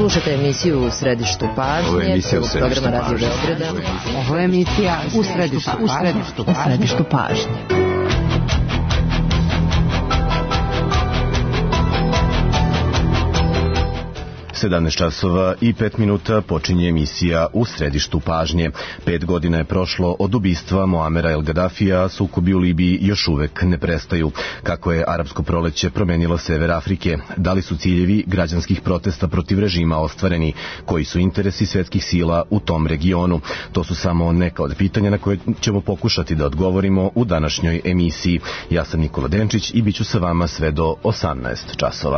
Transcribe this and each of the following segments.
Slušajte emisiju U središtu pažnje, prvog programa Radio Beograda. Ovo je emisija U središtu pažnje. 17 časova i 5 minuta počinje emisija U središtu pažnje. 5 godina je prošlo od ubistva Muamera El Gaddafija, sukobi u Libiji još uvek ne prestaju. Kako je arapsko proleće promenilo sever Afrike? Da li su ciljevi građanskih protesta protiv režima ostvareni? Koji su interesi svetskih sila u tom regionu? To su samo neka od pitanja na koje ćemo pokušati da odgovorimo u današnjoj emisiji. Ja sam Nikola Denčić i bit ću sa vama sve do 18 časova.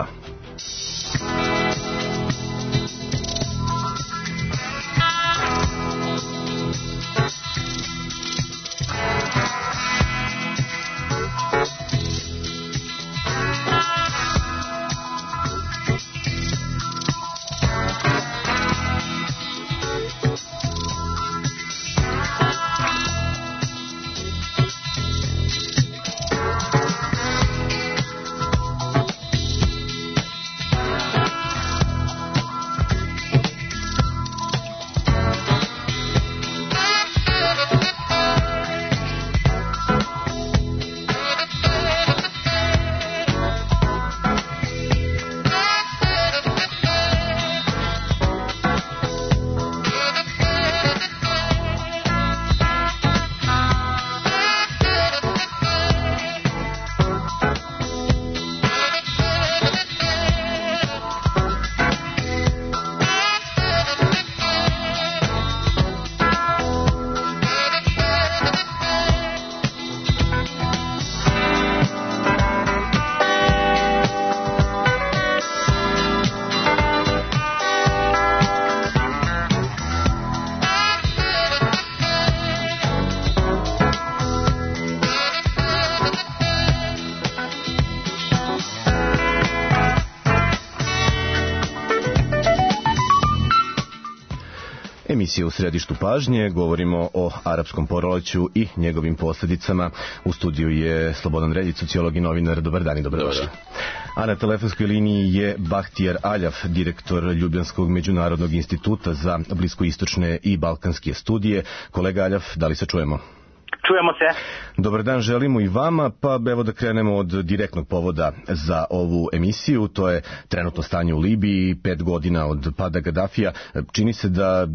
Emisija U središtu pažnje, govorimo o arapskom proleću i njegovim posljedicama. U studiju je Slobodan Reljić, sociolog i novinar. Dobar dan i dobrodošli. A na telefonskoj liniji je Bahtijar Aljaf, direktor Ljubljanskog međunarodnog instituta za bliskoistočne i balkanske studije. Kolega Aljaf, da li se čujemo? Čujemo se. Dobar dan želimo i vama, pa evo da krenemo od direktnog povoda za ovu emisiju. To je trenutno stanje u Libiji, 5 godina od pada Gaddafija. Čini se da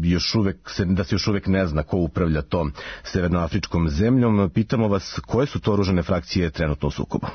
se još uvek ne zna ko upravlja tom severnoafričkom zemljom. Pitamo vas, koje su to oružane frakcije trenutno u sukobu?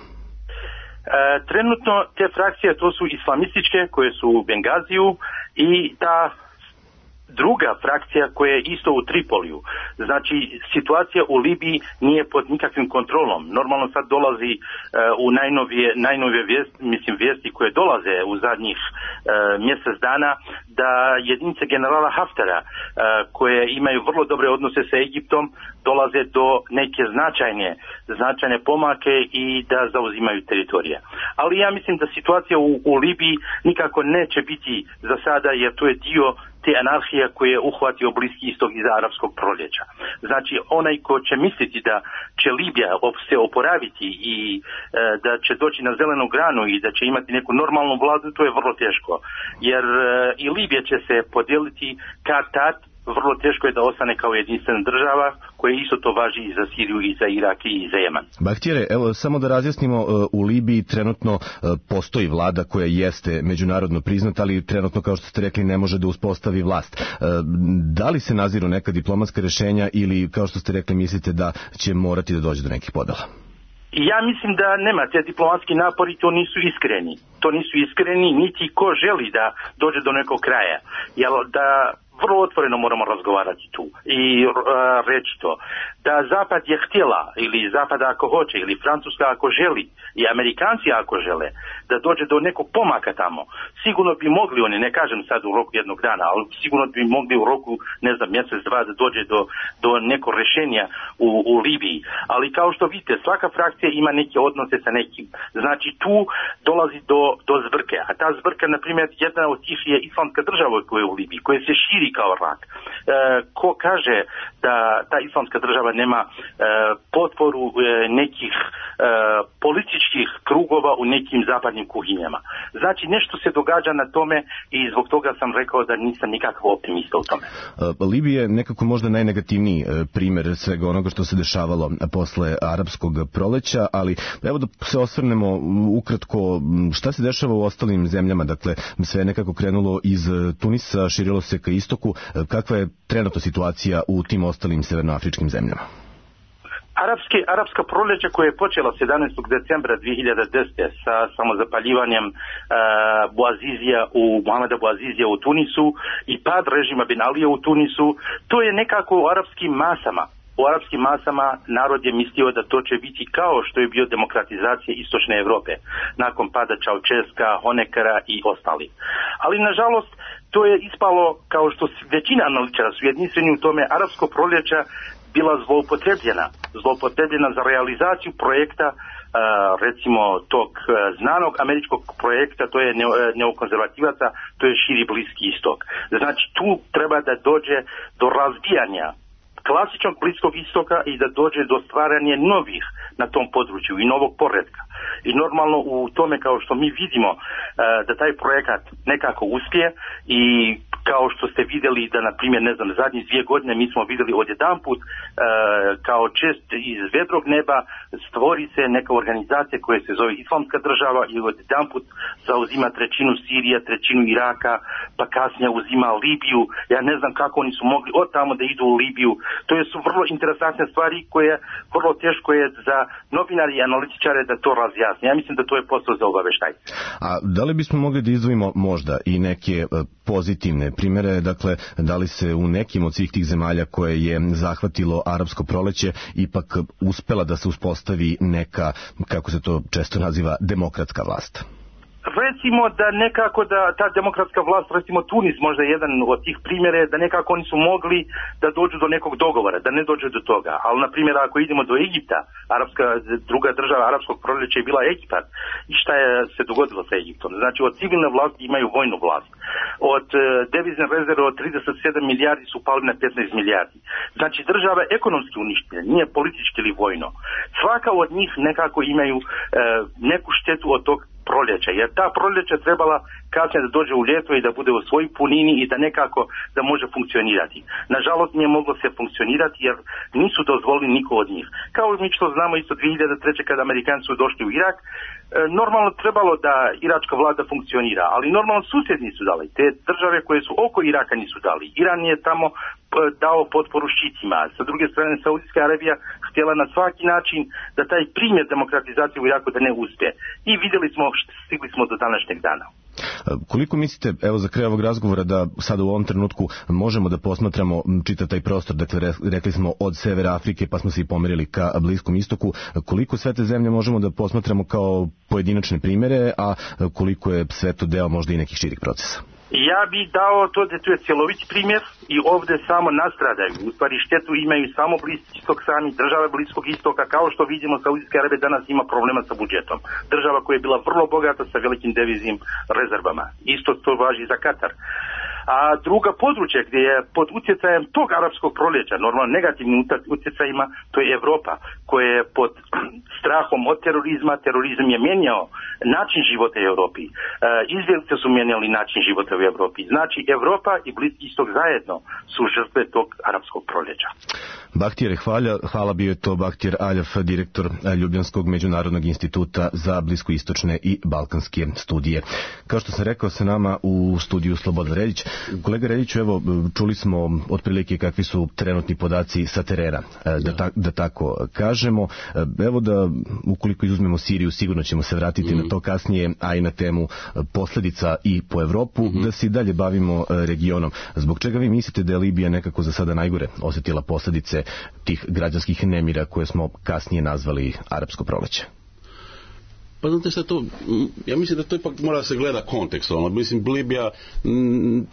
Trenutno te frakcije to su islamističke koje su u Bengaziju i ta druga frakcija koja je isto u Tripoliju. Znači, situacija u Libiji nije pod nikakvim kontrolom. Normalno sad dolazi u najnovije vijesti koje dolaze u zadnjih mjesec dana, da jedinice generala Haftara koje imaju vrlo dobre odnose sa Egiptom dolaze do neke značajne pomake i da zauzimaju teritorije. Ali ja mislim da situacija u Libiji nikako neće biti za sada, jer to je dio te anarhije koje je uhvatio Bliski istok iza arapskog proljeća. Znači, onaj ko će misliti da će Libija se oporaviti i da će doći na zelenu granu i da će imati neku normalnu vladu, to je vrlo teško. Jer i Libija će se podijeliti kad-tad. Vrlo teško je da ostane kao jedinstvena država, koja isto to važi i za Siriju, i za Irak, i za Jemen. Bahtijare, evo samo da razjasnimo, u Libiji trenutno postoji vlada koja jeste međunarodno priznata, ali trenutno, kao što ste rekli, ne može da uspostavi vlast. Da li se naziru neka diplomatska rješenja ili, kao što ste rekli, mislite da će morati da dođe do nekih podela? Ja mislim da nema, te diplomatski napori to nisu iskreni. To nisu iskreni, niti ko želi da dođe do nekog kraja. Jer da vrlo otvoreno moramo razgovarati tu i reći to. Da Zapad je htjela, ili Zapad ako hoće, ili Francuska ako želi, i Amerikanci ako žele, da dođe do nekog pomaka tamo, sigurno bi mogli, oni ne kažem sad u roku jednog dana, ali sigurno bi mogli u roku, ne znam, mjesec, dva, da dođe do nekog rješenja u Libiji. Ali kao što vidite, svaka frakcija ima neke odnose sa nekim. Znači tu dolazi do zbrke. A ta zbrka, na primjer, jedna od tih je Islamska država koja je u Libiji, koja se širi živi kao rak. Ko kaže da ta islamska država nema potporu nekih političkih krugova u nekim zapadnim kuhinjama. Znači nešto se događa na tome i zbog toga sam rekao da nisam nikakav optimista u tome. Libija je nekako možda najnegativniji primjer svega onoga što se dešavalo posle arapskog proleća, ali evo da se osvrnemo ukratko šta se dešava u ostalim zemljama. Dakle, sve je nekako krenulo iz Tunisa, širilo se ka istoku. Kakva je trenutna situacija u tim ostalim severnoafričkim zemljama? Arapska proljeća koja je počela 17. decembra 2010. sa samozapaljivanjem Mohameda Bouazizija u Tunisu i pad režima Ben Alija u Tunisu, to je nekako u arapskim masama. U arapskim masama narod je mislio da to će biti kao što je bio demokratizacija istočne Evrope nakon pada Čaučeska, Honeckera i ostali. Ali nažalost to je ispalo, kao što većina analitičara su jedinstveni u tome, arapsko proljeća bila zloupotrebljena za realizaciju projekta, recimo tog znanog američkog projekta, to je neokonzervativaca, to je širi Bliski istok. Znači tu treba da dođe do razbijanja klasičnog Bliskog istoka i da dođe do stvaranja novih na tom području i novog poretka. I normalno u tome, kao što mi vidimo da taj projekat nekako uspije i kao što ste vidjeli da, na primjer, zadnjih 2 godine mi smo vidjeli odjedanput kao čest iz vedrog neba stvori se neka organizacija koja se zove Islamska država i odjedanput zauzima 1/3 Sirije, 1/3 Iraka, pa kasnije uzima Libiju. Ja ne znam kako oni su mogli od tamo da idu u Libiju. To su vrlo interesantne stvari koje vrlo teško je za novinari i analitičare da to razjasne. Ja mislim da to je posao za obaveštajce. A da li bismo mogli da izdvojimo možda i neke pozitivne primjere, dakle, da li se u nekim od svih tih zemalja koje je zahvatilo arapsko proleće ipak uspela da se uspostavi neka, kako se to često naziva, demokratska vlast? Recimo da nekako da ta demokratska vlast, recimo Tunis možda je jedan od tih primjera, da nekako oni su mogli da dođu do nekog dogovora, da ne dođe do toga. Ali na primjer ako idemo do Egipta, druga država arapskog proljeća je bila Egipat. I šta je se dogodilo sa Egiptom? Znači od civilne vlasti imaju vojnu vlast. Od devizne rezerve od 37 milijardi su pali na 15 milijardi. Znači država je ekonomski uništena, nije politički ili vojno. Svaka od njih nekako imaju neku štetu od tog proljeća, jer ta proljeća trebala kasnije da dođe u ljeto i da bude u svojoj punini i da nekako da može funkcionirati. Nažalost nije moglo se funkcionirati jer nisu dozvolili niko od njih. Kao mi što znamo isto 2003. kada Amerikanci su došli u Irak, normalno trebalo da iračka vlada funkcionira, ali normalno susjedni su dali. Te države koje su oko Iraka nisu dali. Iran je tamo dao potporu šiitima. Sa druge strane Saudijska Arabija htjela na svaki način da taj primjer demokratizacije u Iraku da ne uspije. I vidjeli smo, stigli smo do današnjeg dana. Koliko mislite, evo za kraj ovog razgovora, da sada u ovom trenutku možemo da posmatramo čitav taj prostor, dakle rekli smo od severa Afrike pa smo se i pomerili ka Bliskom istoku, koliko sve te zemlje možemo da posmatramo kao pojedinačne primjere, a koliko je sve to deo možda i nekih širih procesa? Ja bih dao to da tu je cjelovit primjer i ovdje samo nastradaju. U stvari štetu imaju samo Bliski istok sami, države Bliskog istoka, kao što vidimo Saudijska Arabija danas ima problema sa budžetom. Država koja je bila vrlo bogata sa velikim deviznim rezervama. Isto to važi za Katar. A druga područja gdje je pod utjecajem tog arapskog proljeća, normalno negativnim utjecajima, to je Europa koja je pod strahom od terorizam je mijenjao način života u Europi. Izbjeglice su mijenjali način života u Europi. Znači Europa i Bliski istok zajedno su žrtve tog arapskog proljeća. Bahtijere, hvala, bio je to Bahtjer Aljaf, direktor Ljubljanskog međunarodnog instituta za bliskoistočne i balkanske studije. Kao što sam rekao, sa nama u studiju Slobodan Reljić. Kolega Reljiću, evo, čuli smo otprilike kakvi su trenutni podaci sa terena, da tako kažemo. Evo da, ukoliko izuzmemo Siriju, sigurno ćemo se vratiti na to kasnije, a i na temu posljedica i po Evropu, da se i dalje bavimo regionom. Zbog čega vi mislite da je Libija nekako za sada najgore osjetila posljedice tih građanskih nemira koje smo kasnije nazvali arapsko proleće? Pa znate šta to, ja mislim da to ipak mora se gleda kontekstualno. Mislim, Libija,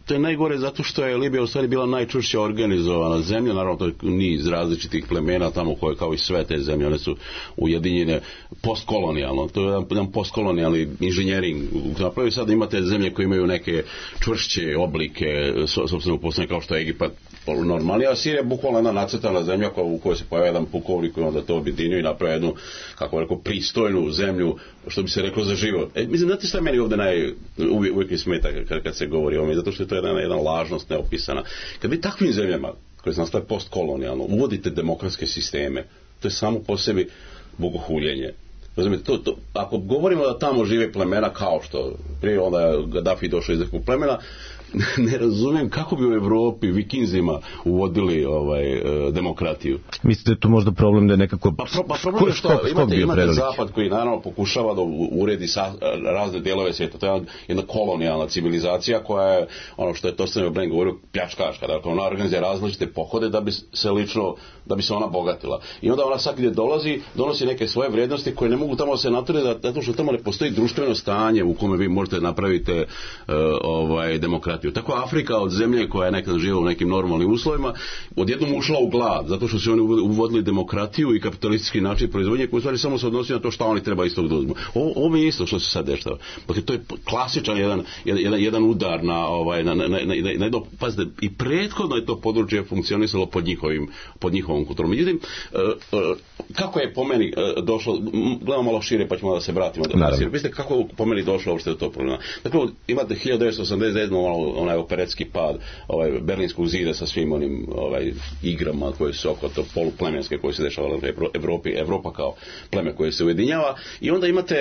to je najgore zato što je Libija u stvari bila najčvršće organizovana zemlja, naravno to je niz različitih plemena tamo koje kao i sve te zemlje, one su ujedinjene postkolonijalno, to je jedan postkolonijalni inženjering. Napravi sad imate zemlje koje imaju neke čvršće oblike sopstvenog postojanja kao što je Egipat normalni, a Sirija je bukvalno jedna nacrtana zemlja u kojoj se pojavlja jedan pukovnik koji onda to objedinio i napravi jednu, kako rekao, pristojnu zemlju, što bi se reklo, za život. Mislim, znate šta meni ovdje uvijek mi smeta kad se govori o ovome, zato što je to jedna lažnost neopisana. Kad vi takvim zemljama, koje se nastaje postkolonijalno, uvodite demokratske sisteme, to je samo po sebi bogohuljenje. Razumijete, ako govorimo da tamo žive plemena kao što prije onda je Gaddafi došao iz nekog plemena, ne razumijem kako bi u Evropi vikinzima uvodili demokratiju. Mislite da je tu možda problem da je nekako... problem je što imate Zapad koji naravno pokušava da uredi razne dijelove svijeta. To je jedna kolonijalna civilizacija koja je, ono što je Torsten Brand govorio, pljačkaška. Dakle, ona organizuje različite pohode da bi se ona bogatila. I onda ona sad gdje donosi neke svoje vrijednosti koje ne mogu tamo se naturiti, zato što tamo ne postoji društveno stanje u kome vi možete napraviti demokratiju. Tako Afrika od zemlje koja je nekad živjela u nekim normalnim uslovima odjednom ušla u glad, zato što su oni uvodili demokratiju i kapitalistički način proizvodnje koji u stvari samo se odnosi na to šta oni treba istog da uzmu. Ovo je isto što se sad dešava. Dakle, to je klasičan jedan udar na pazite, i prethodno je to područje funkcionisalo pod njihovom kontrolom. Međutim, kako je po meni došlo, gledamo malo šire pa ćemo da se vratimo do Sirije. Mislite kako je po meni došlo uopšte do tog problema? Dakle, imate 1989 onaj operetski pad Berlinskog zida sa svim onim igrama koje su oko to poluplemenske koje se dešavale u Evropi, Evropa kao pleme koje se ujedinjava, i onda imate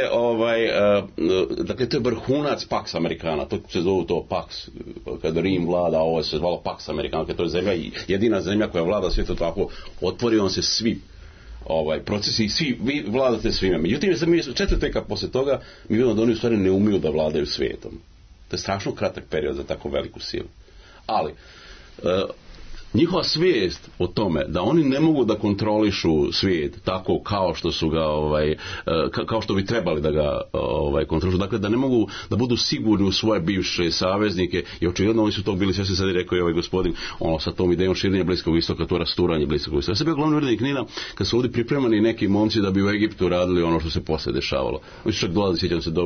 dakle to je vrhunac Pax Americana, to se zove to Pax, kada Rim vlada, ovo se zvalo Pax Americana, to je zemlja, jedina zemlja koja vlada svijetu, tako otvorio on se svi procesi i svi, vi vladate svime. Međutim, 4 veka posle toga mi vidimo da oni u stvari ne umiju da vladaju svijetom. To je strašno kratak period za tako veliku silu. Ali, njihova svijest o tome da oni ne mogu da kontrolišu svijet tako kao što su ga kao što bi trebali da ga kontrolišu, dakle da ne mogu da budu sigurni u svoje bivše saveznike, i očigledno oni su to bili, ja se sad rekao i ovaj gospodin, sa tom idejom širenja Bliskog istoka, to rasturanje Bliskog istoka. Ja sam bio glavni urednik NIN-a kad su ovdje pripremani neki momci da bi u Egiptu radili ono što se poslije dešavalo. Oni su čak dolazi, sjećam se,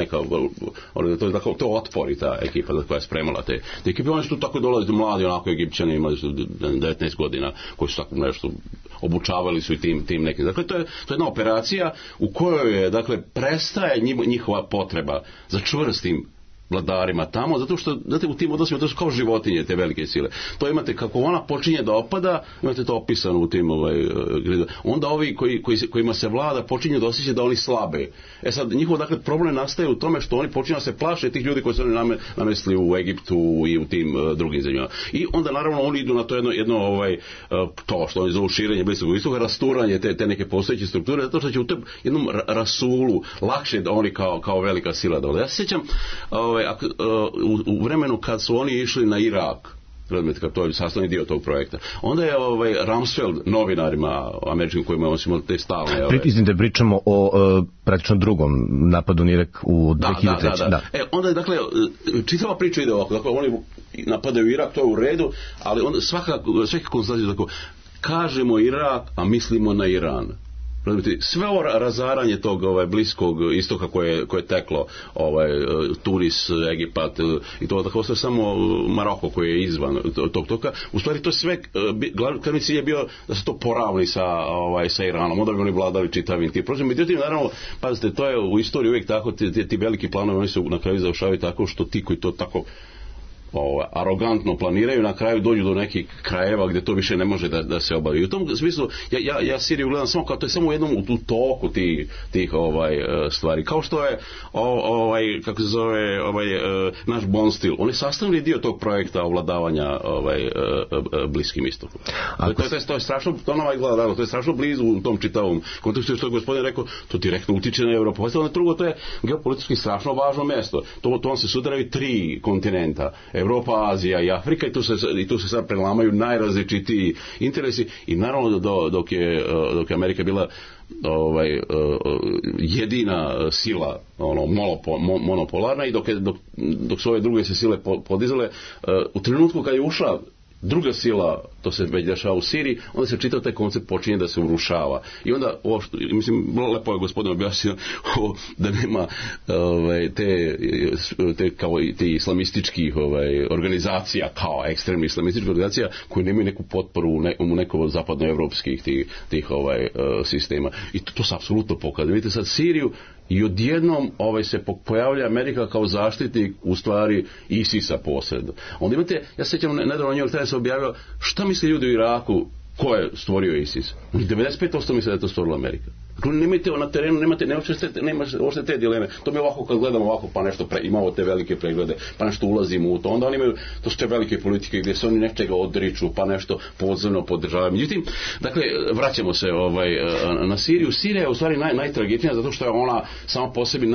to otpori ta ekipa koja je spremala te ekipe. Oni su tu tako dolazili mladi, onako Egipćani, imali su 19 godina koji su tako nešto obučavali su i tim nekim. Dakle, to je jedna operacija u kojoj je, dakle, prestaje njihova potreba za čvrstim vladarima tamo, zato što, znate, u tim odnosima to su kao životinje, te velike sile. To imate, kako ona počinje da opada, imate to opisano u tim onda ovi kojima se vlada počinje da osjeća da oni slabe. Sad, njihov, dakle, problem nastaje u tome što oni počinju da se plaše tih ljudi koji su oni namestili u Egiptu i u tim drugim zemljama. I onda, naravno, oni idu na to jedno to što oni zovu širenje Bliskog istoka, rasturanje te neke postojeće strukture, zato što će u tom jednom rasulu lakše da oni kao velika sila dole. Ja se sjećam, u vremenu kad su oni išli na Irak, to je sastavni dio tog projekta, onda je Rumsfeld novinarima američkim kojima on su imali te stalne... Izvinite, pričamo o praktično drugom napadu na Irak u 2003. Da. Onda je, dakle, čitava priča ide ovako, dakle, oni napadaju Irak, to je u redu, ali onda svaki konstatacija tako, kažemo Irak, a mislimo na Iran. Sve ovo razaranje tog Bliskog istoka koje je teklo, Tunis, Egipat i to, tako ostaje samo Maroko koji je izvan tog toka. U stvari to sve, glavni cilj je bio da se to poravni sa Iranom, onda bi oni vladali čitavim tim procesom. Međutim, naravno, pazite, to je u istoriji uvijek tako, ti veliki planovi, oni se na kraju završavaju tako što ti koji to tako arogantno planiraju, na kraju dođu do nekih krajeva gdje to više ne može da se obavi. I u tom smislu ja Siriju gledam samo kao to je samo u jednom u toku tih stvari. Kao što je kako se zove naš Bonstil, on je sastavni dio tog projekta ovladavanja Bliskim istokom. To je strašno, to je strašno blizu u tom čitavom kontekstu, što je gospodin rekao, to direktno utiče na Evropu. Drugo, to je geopolitički strašno važno mjesto. To vam se sudaraju 3 kontinenta. Evropa, Azija i Afrika, i tu se sad prelamaju najrazličitiji interesi, i naravno dok je Amerika bila jedina sila monopolarna i dok su ove druge se sile podizale, u trenutku kad je ušla druga sila, to se već dešava u Siriji, onda se čitav taj koncept počinje da se urušava. I onda, mislim, lepo je gospodin objasnio da nema te islamističkih organizacija, kao ekstremnih islamističkih organizacija, koje nemaju neku potporu u nekom zapadnoevropskih tih sistema. I to se apsolutno pokazuje. Vidite sad Siriju, i odjednom se pojavlja Amerika kao zaštitnik u stvari ISIS-a posredno. Onda imate, ja se sjećam, nedavno New York Times objavio šta misle ljudi u Iraku ko je stvorio ISIS. 95% misle da je to stvorila Amerika. Dakle, nemate na terenu, nema uopšte te dileme. To mi ovako kad gledamo ovako, pa nešto imamo te velike preglede, pa nešto ulazimo u to. Onda oni imaju, to su te velike politike gdje se oni nečega odriču, pa nešto podzemno podržavaju. Međutim, dakle, vraćamo se na Siriju. Sirija je u stvari najtragičnija zato što je ona sama po sebi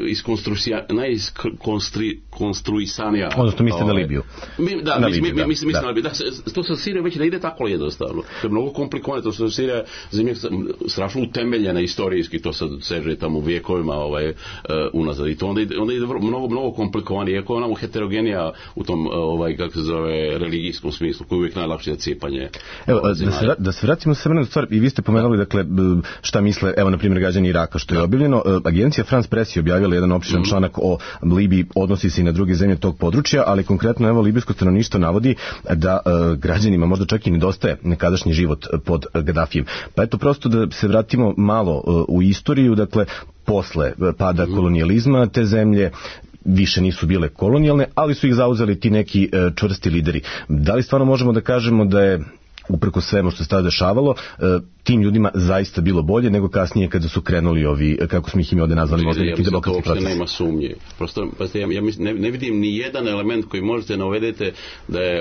najiskonstruisanija. Odnosno mislite na Libiju. Da, mislim na Libiju. Da, to sa Sirijom već ne ide tako jednostavno. To je mnogo komplikovano, to što Sirija je zemlja strašno utemeljena istorijski, to sad seže tamo vijekovima unazad. I to onda ide mnogo komplikovanije, iako je ona heterogenija u tom, kako se zove, religijskom smislu, koji je uvijek najlakše da cepanje. Evo, da se vratimo se na stvar, i vi ste pomenuli, dakle, šta misle, evo, na primjer, građani Iraka, što je objavljeno. Agencija France Press je objavila jedan opširan članak o Libiji, odnosi se i na druge zemlje tog područja, ali konkretno, evo, libijsko stanovništvo navodi da građanima možda čak i nedostaje nekadašnji život pod Gaddafijem. Pa eto, prosto da se vratimo malo u istoriju, dakle, posle pada kolonijalizma te zemlje više nisu bile kolonijalne, ali su ih zauzeli ti neki čvrsti lideri. Da li stvarno možemo da kažemo da je, upreko svemu što se tada dešavalo, tim ljudima zaista bilo bolje nego kasnije kada su krenuli ovi, kako smo ih ime ovde nazvali, možda neki demokratski proces? Ja nema sumnje. Prosto, ja ne vidim ni jedan element koji možete navedete da je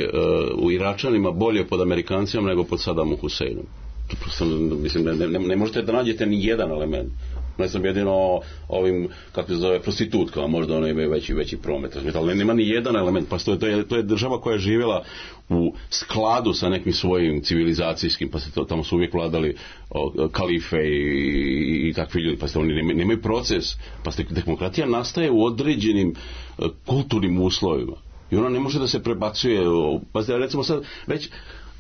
u Iračanima bolje pod Amerikancima nego pod Saddamu Huseinom. Mislim, ne možete da nađete ni jedan element. Ne znam, jedino ovim, kako se zove, prostitutkama, možda one imaju veći promet, ali nema ni jedan element, pa to je država koja je živjela u skladu sa nekim svojim civilizacijskim, pa tamo su uvijek vladali kalife i takvi ljudi, pa oni nemaju proces, pa demokratija nastaje u određenim kulturnim uslovima i ona ne može da se prebacuje, pa recimo sad već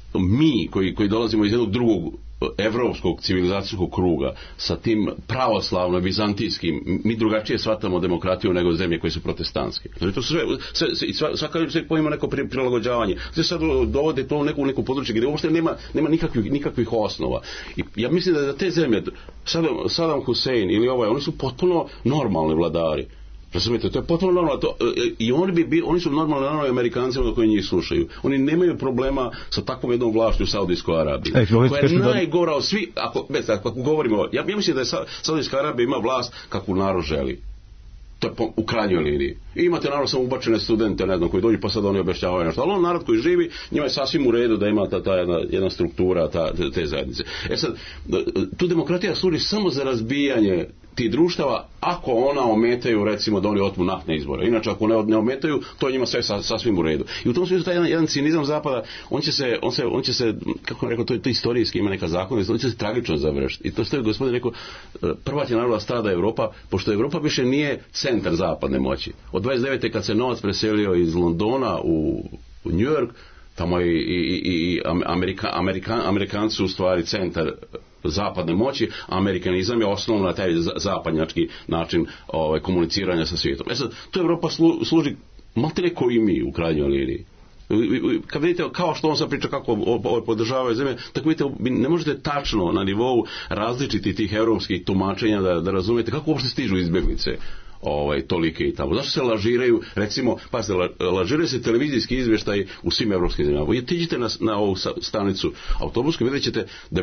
mi koji dolazimo iz jednog drugog evropskog civilizacijskog kruga sa tim pravoslavno vizantijskim, mi drugačije shvatamo demokratiju nego zemlje koje su protestantske. Znači to svaka ima neko prilagođavanje. Znači sad dovode to u neku područje gdje uopšte nema nikakvih osnova. I ja mislim da za te zemlje Saddam Hussein ili oni su potpuno normalni vladari. Razumijete, to je potpuno normalno. I oni su normalni Amerikancima do koji njih slušaju. Oni nemaju problema sa takvom jednom vlašću u Saudijskoj Arabiji. Koja je najgora od svi, ako govorimo, ja mislim da je Saudijska Arabija ima vlast kakvu narod želi. To je u krajnjoj liniji. I imate naravno samo ubačene studente, ne znam, koji dođu pa sad oni objašnjavaju nešto. Ali narod koji živi, njima je sasvim u redu da ima ta jedna struktura te zajednice. Sad, tu demokratija služi samo za razbijanje tih društava, ako ona ometaju, recimo, da oni otmu naftne izvore. Inače, ako ne ometaju, to je njima sve sasvim u redu. I u tom smislu taj jedan cinizam Zapada, on će se, kako je rekao, to je istorijski, ima neka zakonitost, on će se tragično završiti. I to što je gospodin rekao, prva će naravno strada Evropa, pošto Evropa više nije centar zapadne moći. Od 29. kad se novac preselio iz Londona u New York, tamo i Amerikanci su u stvari centar zapadne moći, amerikanizam je osnovno na taj zapadnjački način komuniciranja sa svijetom. Sad, to Evropa služi maltene ko i mi u krajnjoj liniji. Kad vidite kao što on sad priča kako podržavaju zemlje, tako vidite, ne možete tačno na nivou različiti tih evropskih tumačenja da razumijete kako uopšte stižu izbjeglice tolike i tamo. Zašto se lažiraju, recimo, lažiraju se televizijski izvještaj u svim evropskim zemljama. Tiđite na ovu stanicu autobusku, vidjet ćete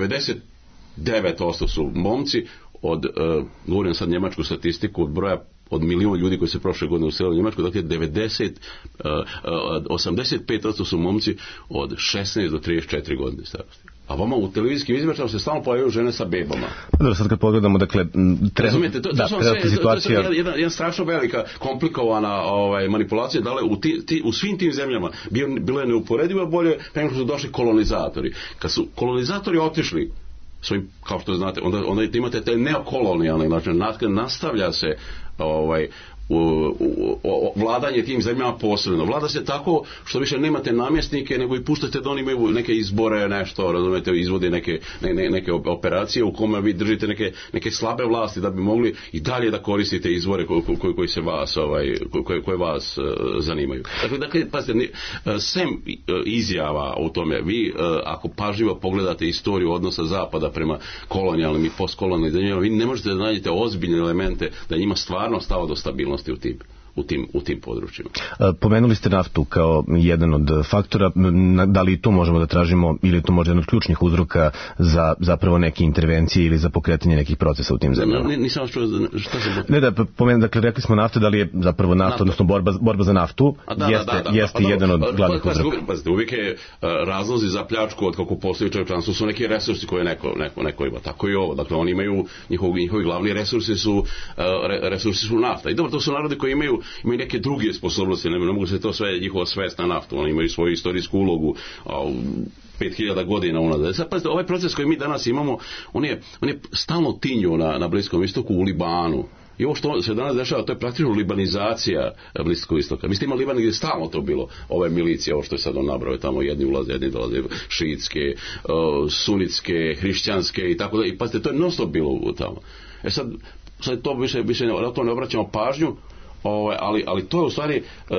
99% su momci govorim sad njemačku statistiku od broja od milion ljudi koji se prošle godine uselili u Njemačku, dakle 85% su momci od 16 do 34 godine starosti. A vama u televizijskim izvještajima se stalno pojavljaju žene sa bebama. Dobro, sad kad pogledamo, dakle, razumijete, to je jedna strašno velika, komplikovana manipulacija, da u svim tim zemljama bilo je neuporedivo bolje nego su došli kolonizatori. Kad su kolonizatori otišli, svojim, kao što znate, onda imate te neokolonijalne, znači nastavlja se vladanje tim zemljama posredno. Vlada se tako što više nemate namjesnike, nego i puštate da oni imaju neke izbore, nešto, razumete, izvode neke operacije u kome vi držite neke slabe vlasti da bi mogli i dalje da koristite izvore koji se vas, koje vas zanimaju. Dakle, pazite, sem izjava u tome, vi ako pažljivo pogledate istoriju odnosa Zapada prema kolonijalnim i postkolonijalnim zemljama, vi ne možete da nađete ozbiljne elemente da njima stvarno stava do stabilnosti u tim područjima. Pomenuli ste naftu kao jedan od faktora. Da li tu možemo da tražimo, ili to možda jedan od ključnih uzroka za zapravo neke intervencije ili za pokretanje nekih procesa u tim zemljama? Nisam čuo šta se... Ne, dakle, rekli smo nafta, da li je zapravo nafta, odnosno borba za naftu, jeste jedan od glavnih uzroka. Pazite, uvijek je razlozi za pljačku od kako postoji čovječanstvo su neki resursi koje neko ima. Tako i ovo. Dakle, oni imaju, njihovi glavni resursi su nafta. I dobro, to su narodi koji imaju neke druge sposobnosti, ne mogu se to sve njihova svest na naftu, oni imaju svoju istorijsku ulogu 5000 godina unazad. Sad pazite, ovaj proces koji mi danas imamo, on je stalno tinju na Bliskom istoku, u Libanu. I ovo što se danas dešava, to je praktično libanizacija Bliskog istoka. Vi ste imali Liban gdje je stalno to bilo, ove milicije, ovo što je sad on nabrao, tamo jedni ulaze, jedni dolaze, šiitske, sunitske, hrišćanske i tako da. I pazite, to je non stop bilo tamo. Sad to više na to ne obraćamo pažnju, ali to je u stvari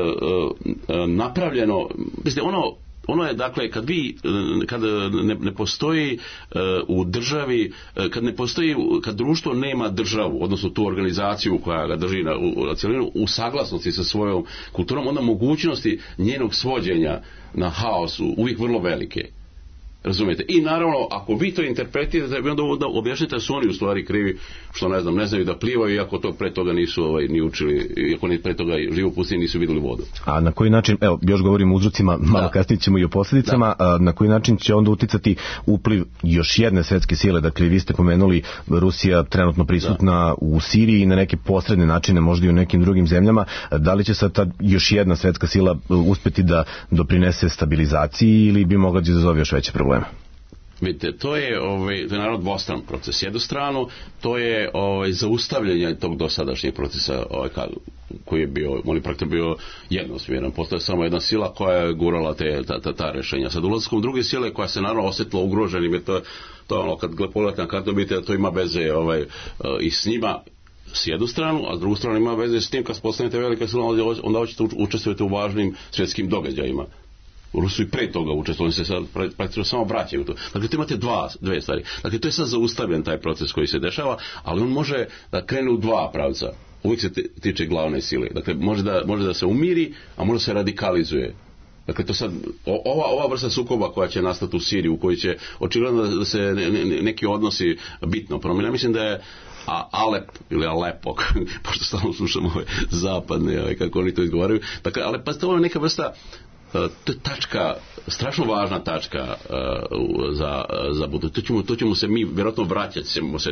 napravljeno, mislim, ono je, dakle, kad ne postoji u državi, kad društvo nema državu, odnosno tu organizaciju koja ga drži na cjelinu u saglasnosti sa svojom kulturom, onda mogućnosti njenog svođenja na haos uvijek vrlo velike. Razumijete? I naravno, ako vi to interpretirate, vi onda objašnjate da su oni u stvari krivi, što ne znaju da plivaju, iako to pre toga nisu ni učili, iako ni pre toga živu pustini nisu vidjeli vodu. A na koji način, evo, još govorimo o uzrocima, malo kasnije ćemo i o posljedicama, na koji način će onda uticati upliv još jedne svetske sile? Dakle, vi ste pomenuli Rusija trenutno prisutna u Siriji i na neke posredne načine, možda i u nekim drugim zemljama. Da li će sad ta još jedna svetska sila uspeti da doprinese stabilizaciji ili bi mogla da izazove još veće probleme? Vidite, to je naravno dvostran proces. Jednu stranu, to je zaustavljanje tog dosadašnjeg procesa koji je bio, on je praktično bio jednosmjeran. Postoje samo jedna sila koja je gurala ta rješenja. Sad ulaskom druge sile koja se naravno osjetila ugroženim, jer to ono, kad pogledate na kartu vidite da to ima veze i s njima s jednu stranu, a s drugu stranu ima veze s tim kad postanete velika sila, onda hoćete učestvujete u važnim svjetskim događajima. U Rusiji pre toga učestvovali se sad praktično samo vraćaju to. Dakle, tu imate dve stvari. Dakle, to je sad zaustavljen taj proces koji se dešava, ali on može da krene u dva pravca. Uvijek se tiče glavne sile. Dakle, može da se umiri, a može se radikalizuje. Dakle, to sad, ova vrsta sukoba koja će nastati u Siriji, u kojoj će očigledno da se neki odnosi bitno promijene. Mislim da je Alep ili Alepo, pošto stalno slušamo ove zapadne, kako oni to izgovaraju. Dakle, ali pa ovo je neka vrsta, to je tačka, strašno važna tačka za budućnost. To ćemo se mi vjerojatno vraćati se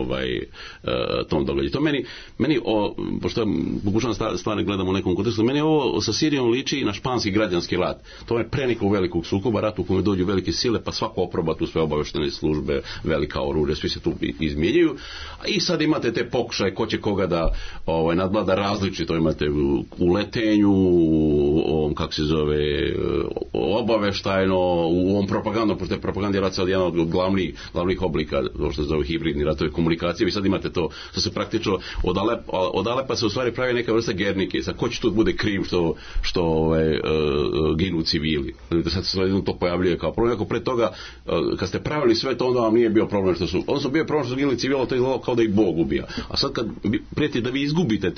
tom događaju. To meni pošto pokušavam stvari gledamo u nekom kontekstu, meni ovo sa Sirijom liči na španski građanski rat. To je pre nekog velikog sukoba, rat u kome dođu velike sile, pa svako oproba tu sve obavještene službe, velika oružja, svi se tu izmijenjaju. I sad imate te pokušaje ko će koga da nadvlada različito. Imate u letenju, kako se zove, obaveštajno, u ovom propagandom, pošto je propaganda rat sad jedan od glavnih oblika, što se zove hibridni ratove komunikacije. Vi sad imate to, što se praktično od Alepa se u stvari pravi neka vrsta Gernike. Sad ko će tu bude kriv što ginu civili? Sad se to pojavljuje kao problem. Ako pre toga, kad ste pravili sve to, onda vam nije bio problem što su, odnosno bio problem što su ginuli civili, to je izgledalo kao da i Bog ubija. A sad kad prijeti da vi izgubite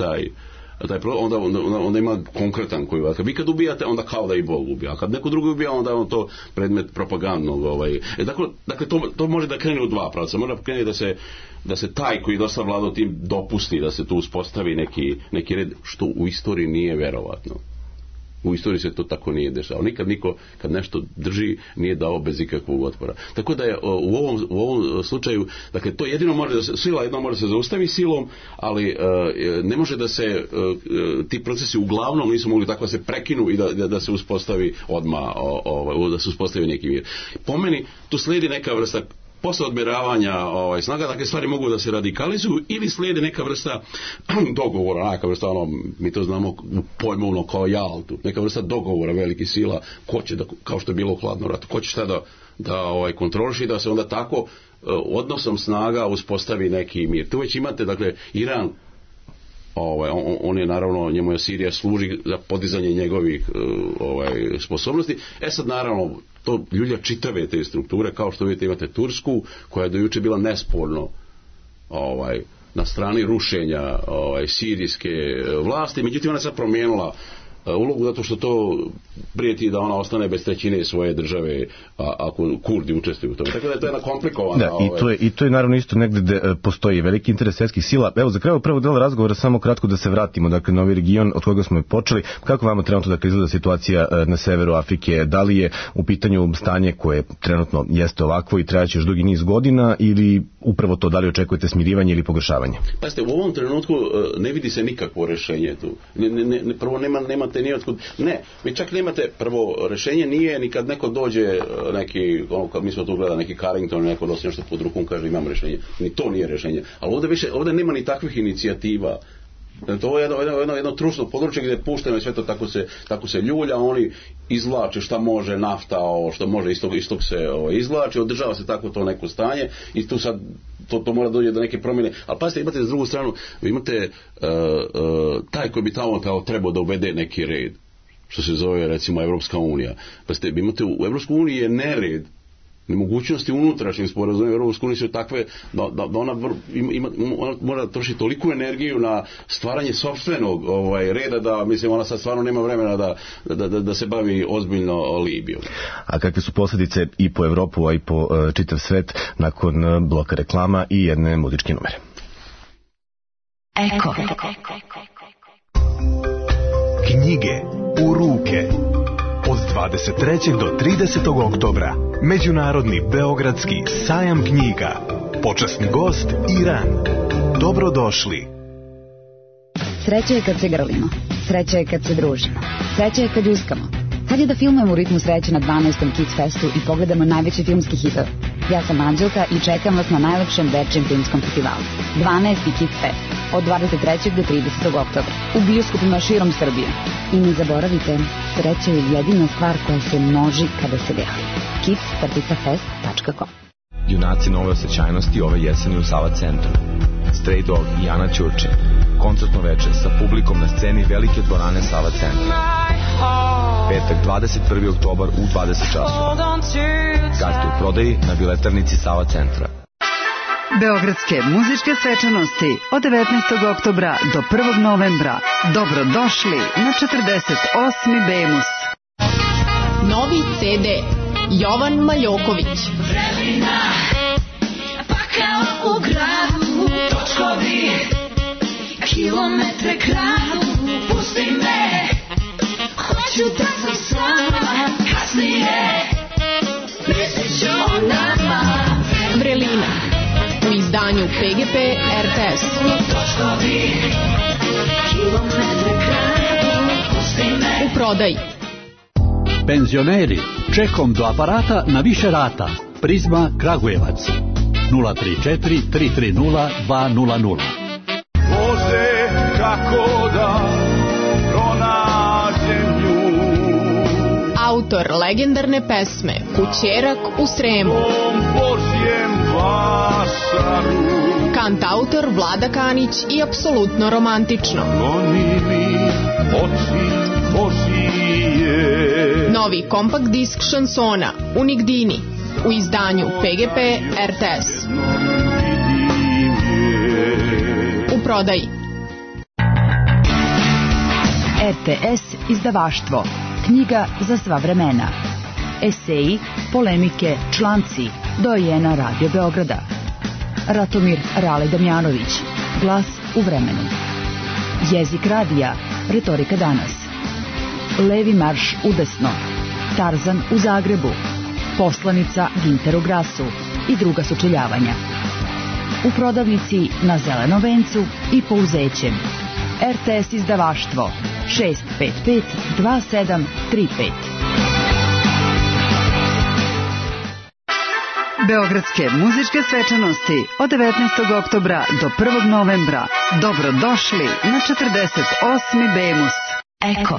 onda ima konkretan koji vi kad ubijate, onda kao da i Bog ubija, a kad neko drugi ubija, onda je on to predmet propagandnog. Dakle, to može da krene u dva pravca. Može da krene da se taj koji dosta vladao tim dopusti da se tu uspostavi neki red, što u istoriji nije verovatno. U istoriji se to tako nije dešava. Nikad niko, kad nešto drži, nije dao bez ikakvog otpora. Tako da je u ovom slučaju, dakle, to jedino može da se, sila jedno može se zaustavi silom, ali ne može da se ti procesi uglavnom nisu mogli tako da se prekinu i da se uspostavi odmah, da se uspostavi neki mir. Po meni, tu slijedi neka vrsta posle odmeravanja snaga, takve stvari mogu da se radikalizuju ili slijede neka vrsta dogovora, neka vrsta, mi to znamo pojmovno kao Jaltu, neka vrsta dogovora velikih sila, ko će da, kao što je bilo u hladnom ratu, ko će šta da kontroliši, da se onda tako odnosom snaga uspostavi neki mir. Tu već imate, dakle, Iran, on je naravno, njemu je Sirija služi za podizanje njegovih sposobnosti. Sad naravno to ljulja čitave te strukture, kao što vidite imate Tursku, koja je do juče bila nesporno na strani rušenja sirijske vlasti, međutim ona je sad promijenila ulogu zato što to prijeti da ona ostane bez trećine svoje države ako Kurdi učestvuju u tome. Tako da je to jedna komplikovana... Da, i to je naravno isto negde gde postoji veliki interes svjetskih sila. Evo, za kraju prvog dela razgovora samo kratko da se vratimo, dakle, na ovaj region od koga smo počeli. Kako vama trenutno izgleda situacija na severu Afrike? Da li je u pitanju stanje koje trenutno jeste ovakvo i trajaće još dugi niz godina, ili upravo to, da li očekujete smirivanje ili pogoršavanje? Pazite, u ovom trenutku ne vidi se nikakvo rešenje tu. Prvo nemate ni otkud. Ne, vi čak nemate, prvo rešenje nije ni kad neko dođe neki, kad mi smo tu gledali neki Carrington, neko dosta nešto pod rukom kaže imam rešenje. Ni to nije rešenje. Ali ovdje nema ni takvih inicijativa. To je jedno trusno područje gdje je pušteno i sve to tako se ljulja, oni izvlače šta može, nafta, što može istog se izvlači, održava se tako to neko stanje i tu sad to mora dođe do neke promjene. Ali pazite, imate s drugu stranu, imate taj koji bi tamo trebao da uvede neki red, što se zove recimo Evropska unija. Pazite, imate u Evropskoj uniji je nered, nemogućnosti unutrašnjih sporazuma Evropske unije su takve da ona mora trošiti toliku energiju na stvaranje sopstvenog reda da, mislim, ona sad stvarno nema vremena da se bavi ozbiljno Libijom. A kakve su posljedice i po Evropu, a i po čitav svet nakon bloka reklama i jedne muzičke numere? Eko. Knjige u ruke. Od 23. do 30. oktobra Međunarodni beogradski sajam knjiga. Počasni gost Iran. Dobrodošli. Sreća je kad se grlimo. Sreća je kad se družimo. Sreća je kad uskamo. Kad je da filmujemo u ritmu sreće na 12. Kids Festu i pogledamo najveći filmski hitove. Ja sam Anđelka i čekam vas na najlepšem većem filmskom festivalu. 12. Kids Fest. Od 23. do 30. oktobra. U bioskopima širom Srbije. I ne zaboravite, sreća je jedina stvar koja se množi kada se deli. kids-fest.com. Junaci nove osjećajnosti ove jeseni u Sava centru. Stray Dog i Ana Ćurčin. Koncertno večer sa publikom na sceni velike dvorane Sava centra. Petak 21. oktobar u 20 časova. Karte u prodaji na biletarnici Sava centra. Beogradske muzičke svečanosti od 19. oktobra do 1. novembra. Dobrodošli na 48. Bemus. Novi CD Jovan Maljoković. Vremena, pa kao u gradu, točkovi, kilometre kradu, pusti me, hoću da sam s vama, kasnije, mislit ću o nama. Vrelina, u izdanju PGP RTS. Točkovi, kilometre kradu, pusti me. U prodaji. Penzioneri, čekom do aparata na više rata. Prizma Kragujevac 034 330 200. Voze kako da pronađem nju. Autor legendarne pesme Kućerak u Sremu. Kantautor Vlada Kanić i apsolutno romantično. Novi kompakt disk šansona Unigdini u izdanju PGP RTS. U prodaji. RTS izdavaštvo. Knjiga za sva vremena. Eseji, polemike, članci. Dojena Radio Beograda. Ratomir Rale Damjanović. Glas u vremenu. Jezik radija. Retorika danas. Levi marš udesno. Tarzan u Zagrebu. Poslanica Ginter u Grasu i druga sučeljavanja. U prodavnici na Zelenom vencu i Pouzećem. RTS izdavaštvo 655 2735. Beogradske muzičke svečanosti od 19. oktobra do 1. novembra. Dobrodošli na 48. Bemus. Eko.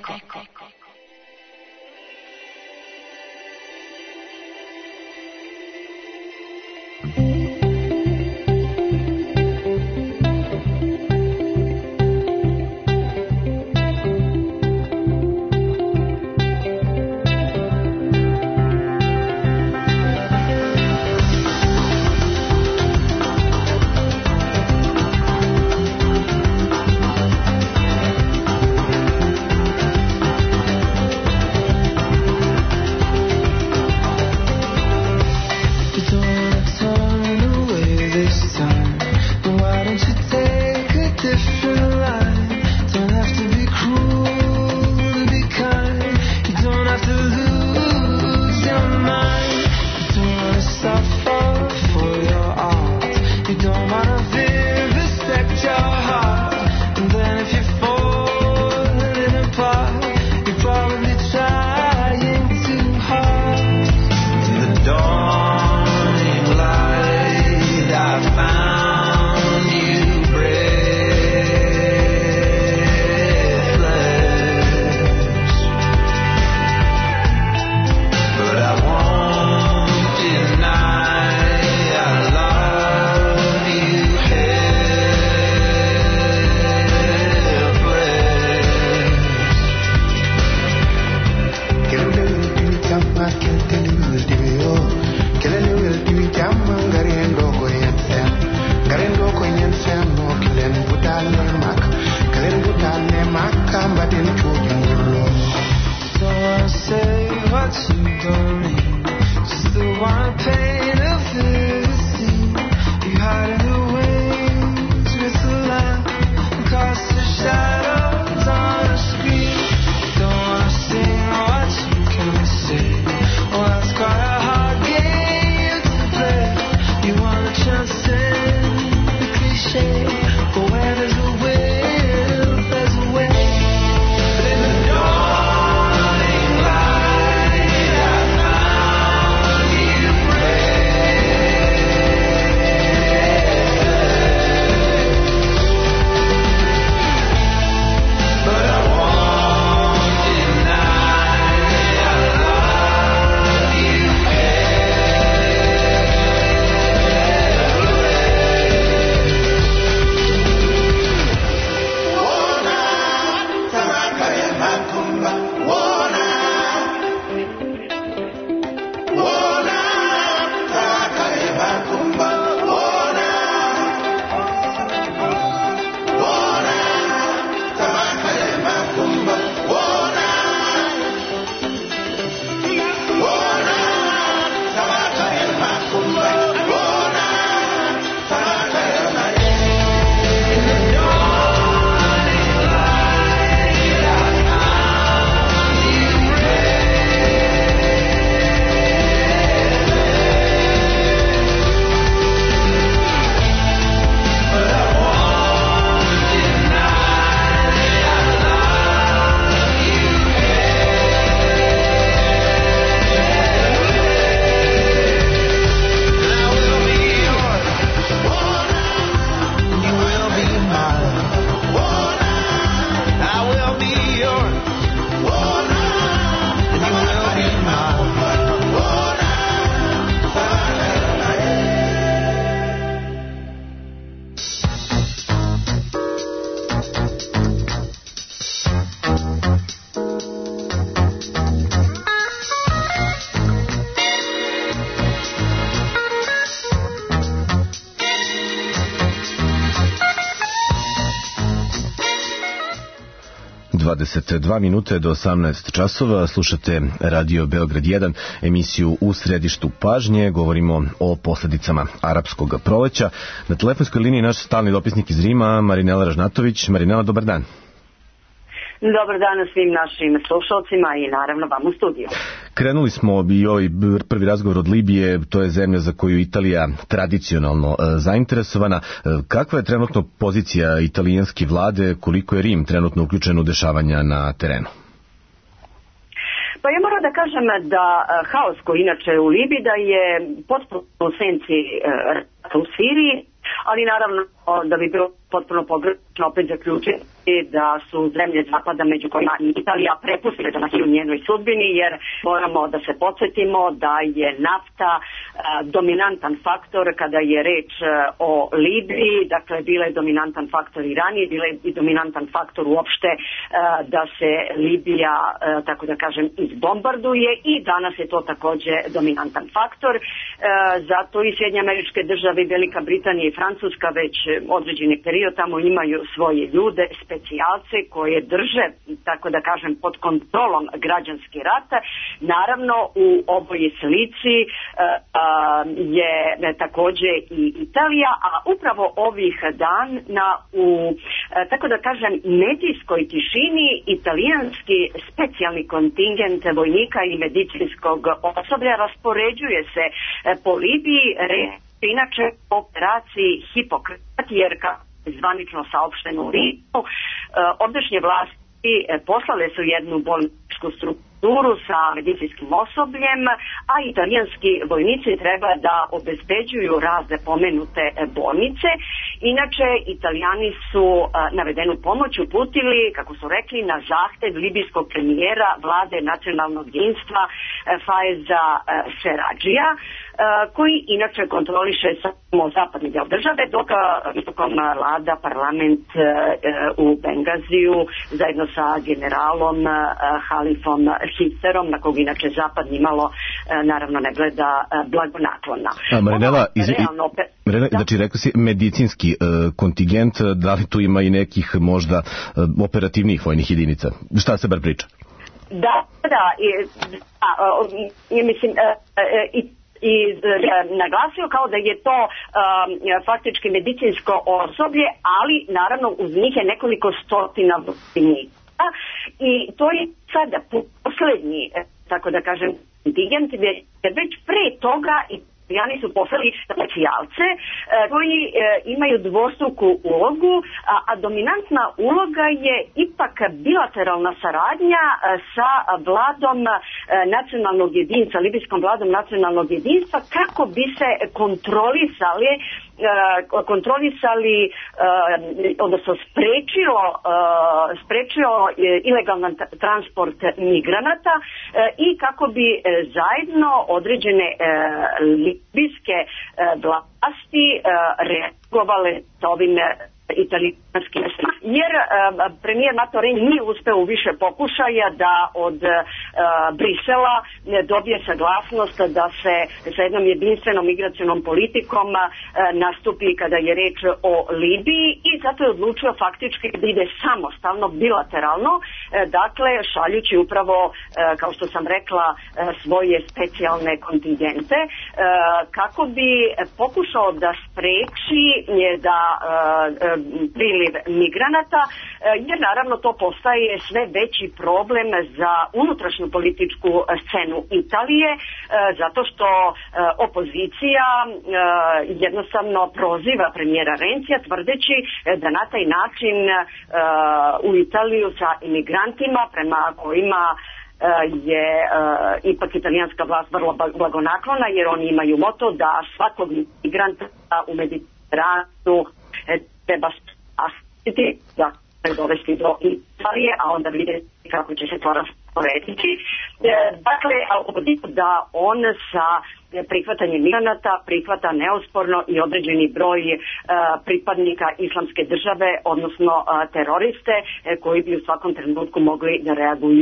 minute do 18 časova. Slušate Radio Beograd 1, emisiju U središtu pažnje. Govorimo o posledicama arapskog proleća. Na telefonskoj liniji naš stalni dopisnik iz Rima, Marinela Ražnatović. Marinela, dobar dan. Dobar dan svim našim slušalcima i naravno vam u studiju. Krenuli smo i ovaj prvi razgovor od Libije, to je zemlja za koju Italija tradicionalno zainteresovana. Kakva je trenutno pozicija italijanske vlade, koliko je Rim trenutno uključen u dešavanja na terenu? Pa ja moram da kažem da haos koji inače u Libiji da je potpuno u senci rata u Siriji, ali naravno da bi bilo potpuno pogrešno opet zaključiti da su zemlje zapada među kojima i Italija prepustile da nas u njenoj sudbini, jer moramo da se podsjetimo da je nafta dominantan faktor kada je reč o Libiji, dakle bila je dominantan faktor i ranije, bila je i dominantan faktor uopšte da se Libija, tako da kažem, izbombarduje i danas je to takođe dominantan faktor. Zato i Sjedinjene Američke Države, Velika Britanija i Francuska već određeni period tamo imaju svoje ljude, specijalce koje drže, tako da kažem, pod kontrolom građanski rat. Naravno u ovoj slici je takođe i Italija, a upravo ovih dana u, tako da kažem, medijskoj tišini italijanski specijalni kontingent vojnika i medicinskog osoblja raspoređuje se po Libiji, inače operaciji Hipokrat, jer kako zvanično saopšteno u Rimu, ovdašnje vlasti poslale su jednu bolničku strukturu sa medicinskim osobljem, a italijanski vojnici treba da obezbeđuju razne pomenute bolnice. Inače, Italijani su navedenu pomoć uputili, kako su rekli, na zahtev libijskog premijera vlade nacionalnog jedinstva Faiza Serradžija, koji inače kontroliše samo zapadni deo države, dok visokom vlada parlament u Bengaziju zajedno sa generalom Halifom Hifterom, na kog inače zapad nimalo naravno ne gleda blagonaklona. Marinela, znači rekao si medicinski kontingent, da li tu ima i nekih možda operativnih vojnih jedinica? Šta se bar priča? Da, mislim, i naglasio kao da je to faktički medicinsko osoblje, ali naravno uz njih je nekoliko stotina vojnika i to je sada poslednji, tako da kažem, kontingent, jer već pre toga Italijani su poslali specijalce koji imaju dvostruku ulogu, a dominantna uloga je ipak bilateralna saradnja sa vladom nacionalnog jedinstva, libijskom vladom nacionalnog jedinstva, kako bi se kontrolisali, odnosno sprečio ilegalan transport migranata i kako bi zajedno određene libijske vlasti reagovale sa ovim italijanskim, jer premijer Matteo Renzi nije uspeo u više pokušaja da od Brisela dobije saglasnost da se sa jednom jedinstvenom migracionom politikom nastupi kada je reč o Libiji i zato je odlučio faktički da ide samostalno, bilateralno, dakle šaljući upravo, kao što sam rekla, svoje specijalne kontingente kako bi pokušao da spreči da priliv migranata, jer naravno to postaje sve veći problem za unutrašnju političku scenu Italije, zato što opozicija jednostavno proziva premijera Renzija tvrdeći da na taj način u Italiju sa imigrantima prema kojima je ipak italijanska vlast vrlo blagonaklona, jer oni imaju moto da svakog migranta u Mediteranu treba spasiti, da dovesti do Italije, a onda vidjeti kako će se to rasporediti. Dakle, da on sa prihvatanjem migranata prihvata neosporno i određeni broj pripadnika islamske države, odnosno teroriste koji bi u svakom trenutku mogli da reaguju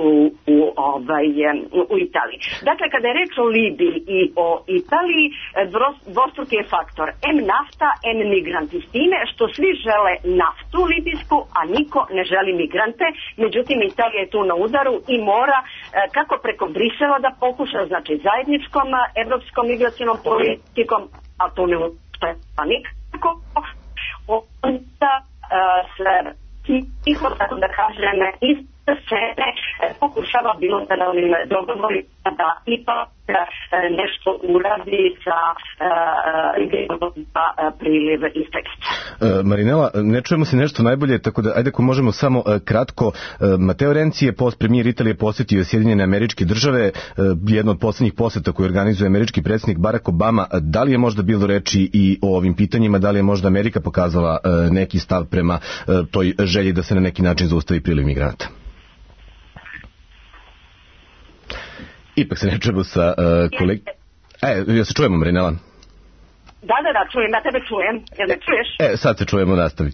u Italiji. Dakle, kada je reč o Libiji i o Italiji, dvostruki je faktor M nafta, M migranti, s time što svi žele naftu libijsku, a niko ne želi migrante. Međutim, Italija je tu na udaru i mora kako preko Brisela da pokuša, znači zajedničkom evropskom migracionom politikom, a to ne uspeva nikako, onda tiho, tako da kažem, ista sebe pokušava bilateralnim dogovorima da ipak nešto uradi sa priliv iz teksta. Marinela, ne čujemo se nešto najbolje, tako da ajde ako možemo samo kratko. Mateo Renci je premijer Italije posjetio Sjedinjene Američke Države, jedno od posljednjih posjeta koje organizuje američki predsjednik Barack Obama. Da li je možda bilo reči i o ovim pitanjima, da li je možda Amerika pokazala neki stav prema toj želji da se na neki način zaustavi priliv migranata? Ipak se ne čujemo sa kolegom. Ja se čujemo, Marinela? Da, čujem, ja tebe čujem. Jel me čuješ? Sad se čujemo, nastavi.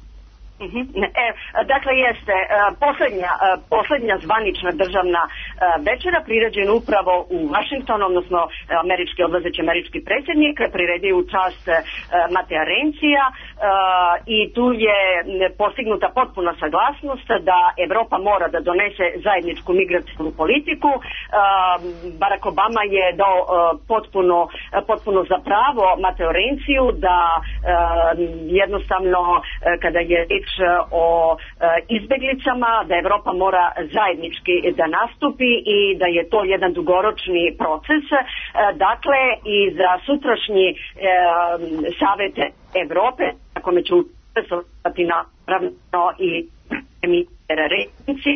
Dakle, jeste posljednja zvanična državna večera priređena upravo u Washingtonu, odnosno odlazeći američki predsjednik priredio u čast Matea Rencija i tu je postignuta potpuna saglasnost da Evropa mora da donese zajedničku migracijsku politiku. Barack Obama je dao potpuno za pravo Mateo Renciju da jednostavno kada je o izbeglicama, da Evropa mora zajednički da nastupi i da je to jedan dugoročni proces. Dakle, i za sutrašnji Savet Evrope, na kome će učestvovati naravno i premijer Renci,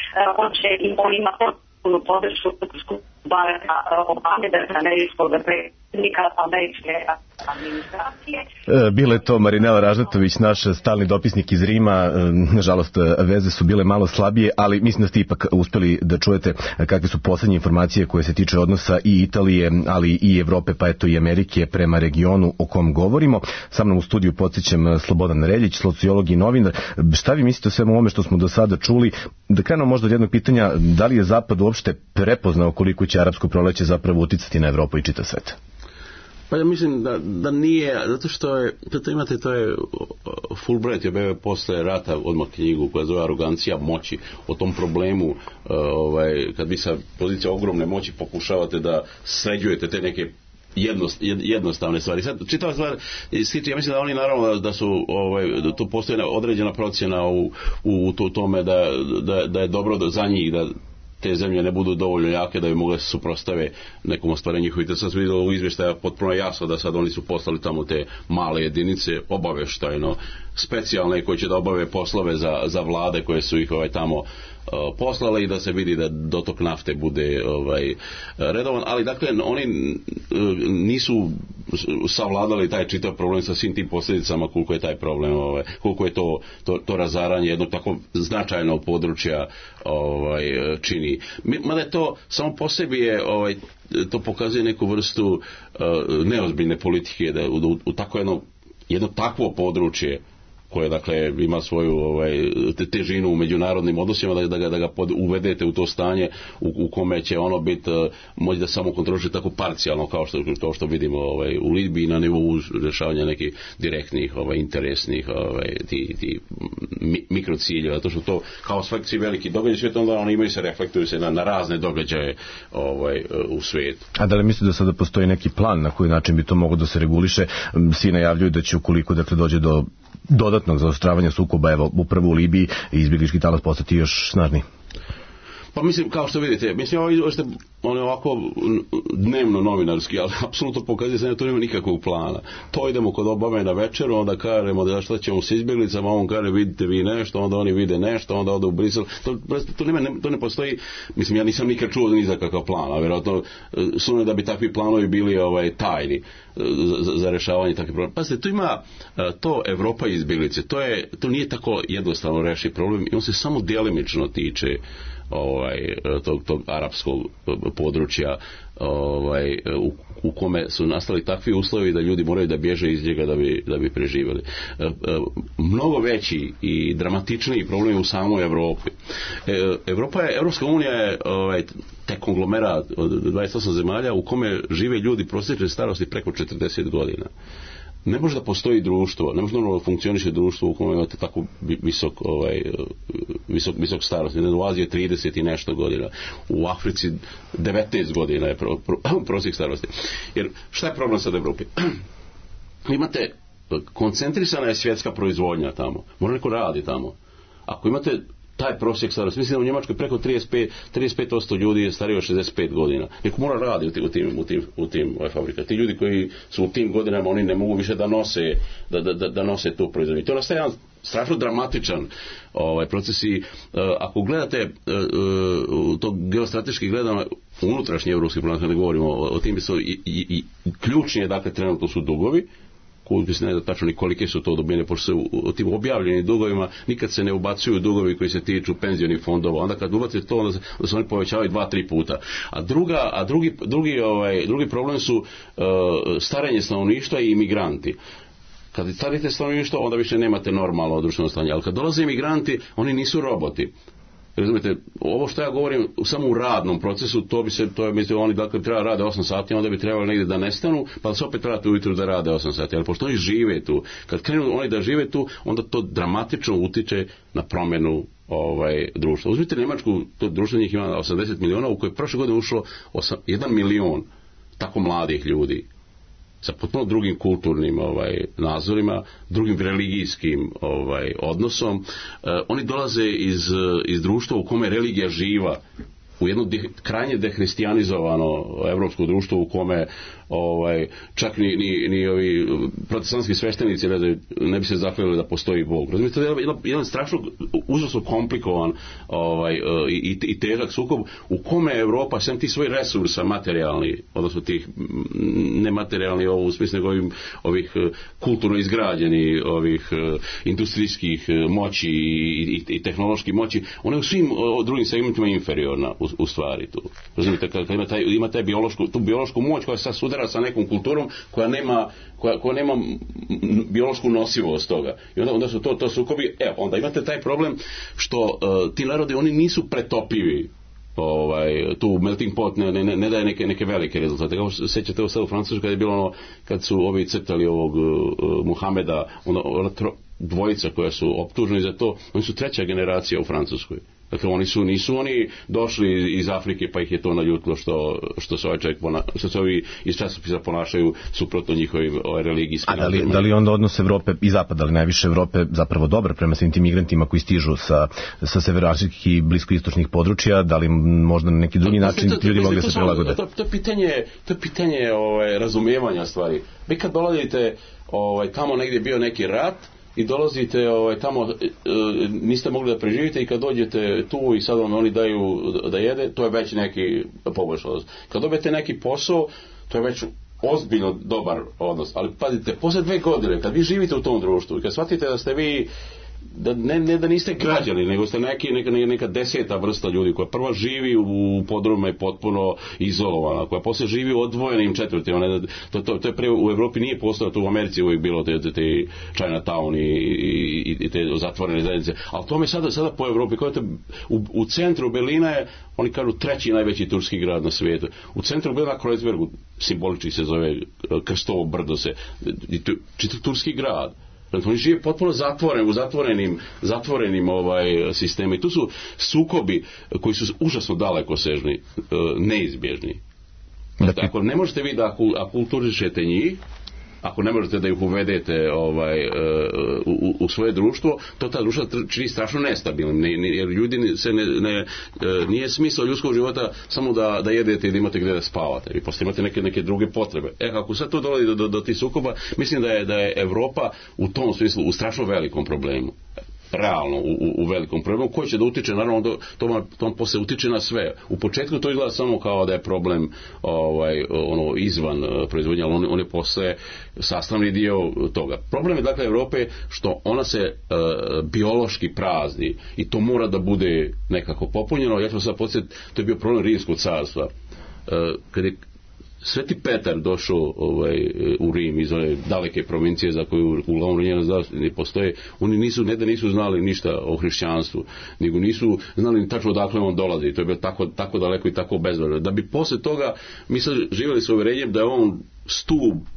on ima potpunu podršku Baracka Obame, američkog predsjednika američke administracije. Bila je to Marinela Ražnatović, naš stalni dopisnik iz Rima. Nažalost, veze su bile malo slabije, ali mislim da ste ipak uspeli da čujete kakve su poslednje informacije koje se tiče odnosa i Italije, ali i Evrope, pa eto i Amerike prema regionu o kom govorimo. Sa mnom u studiju podsjećam Slobodan Reljić, sociolog i novinar. Šta vi mislite o svemu ovome što smo do sada čuli? Da krenemo možda od jednog pitanja, da li je Zapad uopšte prepoznao koliko će arapsko proleće zapravo uticati na Evropu i čitav svet? Pa ja mislim da nije, zato što je, to je Fulbright je objavio posle rata odmah knjigu koja zove Arogancija moći, o tom problemu kad vi sa pozicije ogromne moći pokušavate da sređujete te neke jednostavne stvari. Sad, čitava stvar, ja mislim da oni naravno da su, tu postoji određena procjena u tome da je dobro za njih da te zemlje ne budu dovoljno jake da bi mogle se suprotstave nekom ostvarenju njihovih. Sad se vidjelo u izvještaja potpuno jasno da sad oni su poslali tamo te male jedinice obaveštajno specijalne koji će da obave poslove za vlade koje su ih tamo poslale i da se vidi da dotok nafte bude redovan, ali dakle oni nisu savladali taj čitav problem sa svim tim posljedicama koliko je taj problem, koliko je to razaranje jednog tako značajnog područja čini. Mada je to samo po sebi je to pokazuje neku vrstu neozbiljne politike da u tako jedno takvo područje koje dakle ima svoju težinu u međunarodnim odnosima da ga uvedete u to stanje u kome će ono biti možda da samo kontroliše tako parcijalno kao što vidimo u Libiji na nivou rješavanja nekih direktnih interesnih ti mikrociljeva, zato što to kao svi veliki događaji svijetu onda oni imaju se reflektuju se na razne događaje u svijetu. A da li mislite da sada postoji neki plan na koji način bi to moglo da se reguliše? Svi najavljuju da će ukoliko dakle dođe do dodatnog zaostravanja sukoba, evo, upravo u Libiji, izbjeglički talas postati još snažniji? Pa mislim, kao što vidite, mislim, on je ovako dnevno novinarski, ali apsolutno pokazuje se da tu nema nikakvog plana. To idemo kod Obame na večeru, onda kažemo da šta ćemo s izbjeglicama, on kaže vidite vi nešto, onda oni vide nešto, onda ode u Brisel. To ne postoji, mislim, ja nisam nikad čuo ni za kakav plan, a vjerojatno sumnjam da bi takvi planovi bili tajni za rješavanje takvih problema. Pazite, tu ima to Evropa i izbjeglice, to nije tako jednostavno reši problem i on se samo djelimično tiče tog arapskog područja u kome su nastali takvi uslovi da ljudi moraju da bježe iz njega da bi preživjeli. Mnogo veći i dramatičniji problem u samoj Evropi. Evropska unija je taj konglomerat od 28 zemalja u kome žive ljudi prosječne starosti preko 40 godina. Ne može da postoji društvo, ne može da funkcioniše društvo u kome imate tako visok starost. U Aziji je 30 i nešto godina. U Africi 19 godina je prosjek starosti. Jer šta je problem sad u Evropi? Imate koncentrisana je svjetska proizvodnja tamo. Može neko radi tamo. ako imate taj prosjek starosti, mislim da u Njemačkoj preko 35% ljudi je stariji od 65 godina. Neko mora raditi u tim fabrikama. Ti ljudi koji su u tim godinama, oni ne mogu više da nose tu proizvodnju. To nastaje jedan strašno dramatičan proces i ako gledate to geostrateški gledano unutrašnji evropski problem, kada govorimo o tim, i ključni je, dakle, trenutno su dugovi, koji se ne zna tačno ni kolike su to dobine, pošto se u tim objavljenim dugovima nikad se ne ubacuju dugovi koji se tiču penzionih fondova. Onda kad ubacite to, onda se oni povećavaju 2-3 puta. A drugi problem su starenje stanovništva i imigranti. Kad starite stanovništvo, onda više nemate normalno društveno stanje. Ali kad dolaze imigranti, oni nisu roboti. Razumite, ovo što ja govorim samo u radnom procesu, to je mislim, oni dakle treba rade 8 sati, onda bi trebali negdje da nestanu, pa da se opet vrate ujutru da rade 8 sati. Ali pošto oni žive tu, kad krenu oni da žive tu, onda to dramatično utiče na promjenu društva. Uzmite Njemačku, to društvo njih ima 80 miliona, u koje prošle godine ušlo 1 milion tako mladih ljudi sa potpuno drugim kulturnim nazorima, drugim religijskim odnosom. Oni dolaze iz društva u kome religija živa, u jedno krajnje dehristijanizovano evropsko društvo u kome čak ni ovi protestantski sveštenici ne bi se zakleli da postoji Bog. Razumite, jedan strašno užasno komplikovan i težak sukob u kome Evropa sem tih svojih resursa materijalni, odnosno tih nematerijalni u smislu ovih kulturno izgrađeni, ovih industrijskih moći i tehnoloških moći, ona je u svim drugim segmentima inferiorna u stvari tu. Razumite, kad ima tu biološku moć koja se sudara sa nekom kulturom koja nema biološku nosivost toga. I onda su to sukobi. Onda imate taj problem što ti narodi, oni nisu pretopivi. Tu melting pot ne daje neke velike rezultate. Kao što sećate u sad u Francuskoj kad je bilo kad su ovi crtali ovog Muhameda, dvojica koja su optuženi za to, oni su 3. generacija u Francuskoj. Dakle, nisu oni došli iz Afrike pa ih je to naljutilo što se ovaj čovjek što se ovi iz časopisa ponašaju suprotno njihovim religijskim. Da li onda odnos Evrope i Zapada, ali najviše Evrope, zapravo dobar prema svim tim migrantima koji stižu sa severoafričkih i bliskoistočnih područja, da li možda na neki drugi način ljudi mogli se prilagode? To je pitanje razumijevanja stvari. Vi kad dolazite tamo negdje bio neki rat i dolazite tamo, niste mogli da preživite i kad dođete tu i sad vam oni daju da jede, to je već neki poboljšalost. Kad dobijete neki posao, to je već ozbiljno dobar odnos. Ali pazite, posle 2 godine, kad vi živite u tom društvu i kad shvatite da ste vi ne da niste građani, nego ste neka 10. vrsta ljudi koja prva živi u podrumima i potpuno izolovana, koja poslije živi u odvojenim četvrtima. To je u Evropi nije postojalo, to u Americi uvijek bilo te Chinatown i te zatvorene zajednice, ali to me sada po Evropi, u centru Berlina je, oni kažu, 3. najveći turski grad na svijetu. U centru Berlina, Kreuzbergu, simbolički se zove Krstovo brdo se, čitav turski grad. Oni žive potpuno zatvorenim sistema i tu su sukobi koji su užasno dalekosežni, neizbježni. Dakle, ako ne možete vi da akulturišete njih, ako ne možete da ih uvedete u svoje društvo, to ta društva čini strašno nestabilnim, jer ljudi se nije smisao ljudskog života samo da jedete i da imate gdje da spavate. Vi poslije imate neke druge potrebe. Ako sad to dolazi do tih sukoba, mislim da je Evropa u tom smislu u strašno velikom problemu. Realno u velikom problemu koji će da utiče, naravno to poslije utiče na sve. U početku to izgleda samo kao da je problem izvan proizvodnje, ali on je poslije sastavni dio toga. Problem je dakle Evrope što ona se biološki prazni i to mora da bude nekako popunjeno. Ja ću sad podsjetiti, to je bio problem Rimskog carstva. Kad je Sveti Petar došao u Rim iz ove daleke provincije za koju uglavnom ne postoje, oni nisu znali ništa o hrišćanstvu, nego nisu znali ni tačno odakle on dolazi. To je bilo tako daleko i tako bezvredno. Da bi posle toga mi sad živjeli s uvjerenjem da je on stup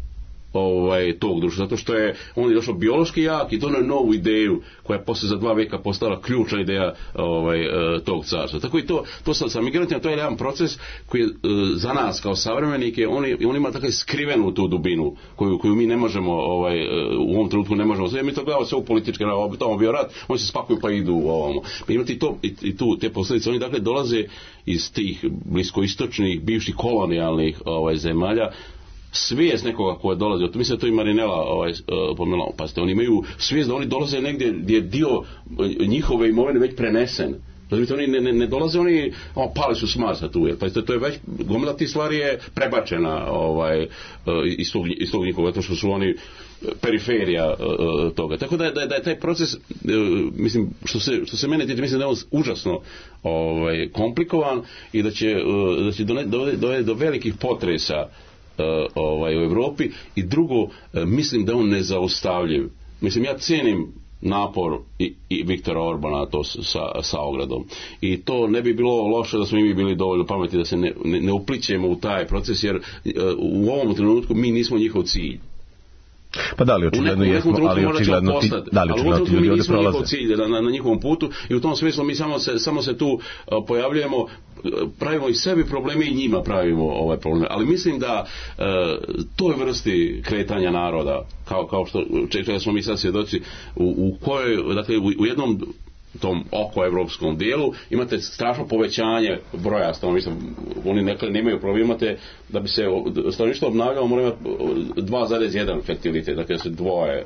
tog društva, zato što je on je došao biološki jak i donio novu ideju koja je posle za 2 veka postala ključna ideja tog carstva. Tako i to sa migrantima, to je jedan proces koji za nas kao savremenike, on ima tako skrivenu tu dubinu koju mi ne možemo u ovom trenutku ne možemo. Mi to gledamo sve u političke, tamo bio rat, oni se spakuju pa idu u ovamo. Pa imati te posljedice, oni dakle dolaze iz tih bliskoistočnih, bivših kolonijalnih zemalja, svijest nekoga koja dolazi, mislim da to i Marinela pomenula, pazite, oni imaju svijest da oni dolaze negdje gdje je dio njihove imovine već prenesen. Razumite, oni ne dolaze, oni pali su s Marsa tu, jer pazite, to je već, gomila tih stvari je prebačena iz tog njihova, zato što su oni periferija toga. Tako da je taj proces, mislim, što se mene tiče, mislim da je on užasno komplikovan i da će dovesti do velikih potresa u Europi i drugo, mislim da on nezaustavljiv. Mislim, ja cijenim napor i Viktora Orbana to sa ogradom. I to ne bi bilo loše da smo mi bili dovoljno pametni da se ne uplićemo u taj proces, jer u ovom trenutku mi nismo njihov cilj. Pa da li očigledno jesmo, ali očigledno ti ljudi ovdje prolaze. Njihov cilj na njihovom putu i u tom smislu mi samo se tu pojavljujemo, pravimo i sebi probleme i njima pravimo probleme. Ali mislim da toj vrsti kretanja naroda, kao što čega smo mi sad svjedoci, u kojoj, dakle, u jednom tom oko-evropskom dijelu imate strašno povećanje broja stanovništva. Oni nemaju problem, imate da bi se stanovništvo obnavljalo, mora imati 2,1 fertilitet, dakle da se dvoje.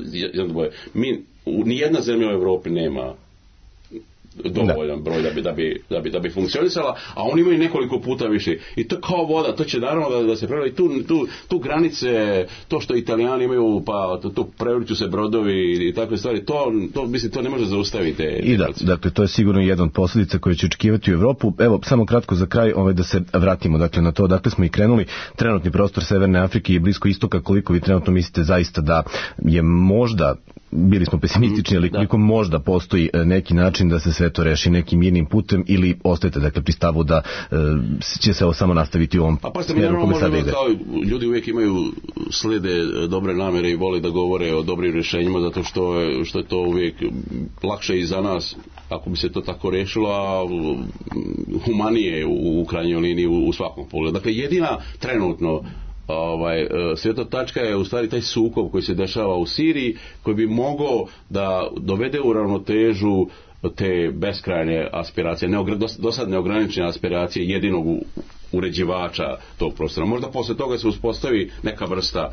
Nijedna zemlja u Europi nema dovoljan broj da bi funkcionisala, a oni imaju nekoliko puta više. I to kao voda, to će naravno da se preveli. Tu granice, to što Italijani imaju, pa tu prevrću se brodovi i takve stvari, to ne može zaustaviti. I dakle, to je sigurno jedna od posljedica koje će očekivati u Evropu. Evo, samo kratko za kraj, da se vratimo dakle na to, dakle smo i krenuli. Trenutni prostor Severne Afrike i Blisko istoka, koliko vi trenutno mislite zaista da je možda, bili smo pesimistični, ali koliko možda postoji neki način da se sve to reši nekim mirnim putem, ili ostajete dakle pri stavu da će se ovo samo nastaviti u ovom smjeru kome sad ide? Ljudi uvijek slede dobre namere i vole da govore o dobrim rješenjima, zato što je to uvijek lakše i za nas ako bi se to tako rešilo, a humanije u krajnjoj liniji u svakom pogledu. Dakle, jedina trenutno svjetla tačka je u stvari taj sukob koji se dešava u Siriji, koji bi mogao da dovede u ravnotežu te beskrajne aspiracije, dosad neograničene aspiracije jedinog uređivača tog prostora. Možda posle toga se uspostavi neka vrsta